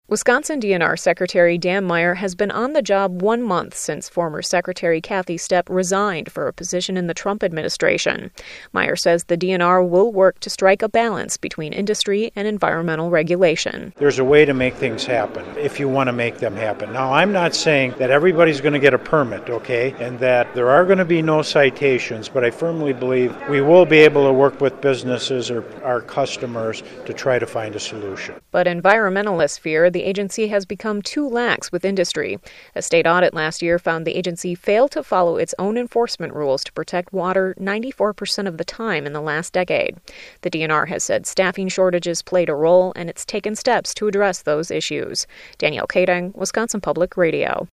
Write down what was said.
Wisconsin DNR Secretary Dan Meyer has been on the job 1 month since former Secretary Kathy Stepp resigned for a position in the Trump administration. Meyer says the DNR will work to strike a balance between industry and environmental regulation. There's a way to make things happen if you want to make them happen. Now, I'm not saying that everybody's going to get a permit, okay, and that there are going to be no citations, but I firmly believe we will be able to work with businesses or our customers to try to find a solution. But environmentalists fear the agency has become too lax with industry. A state audit last year found the agency failed to follow its own enforcement rules to protect water 94% of the time in the last decade. The DNR has said staffing shortages played a role, and it's taken steps to address those issues. Danielle Kading, Wisconsin Public Radio.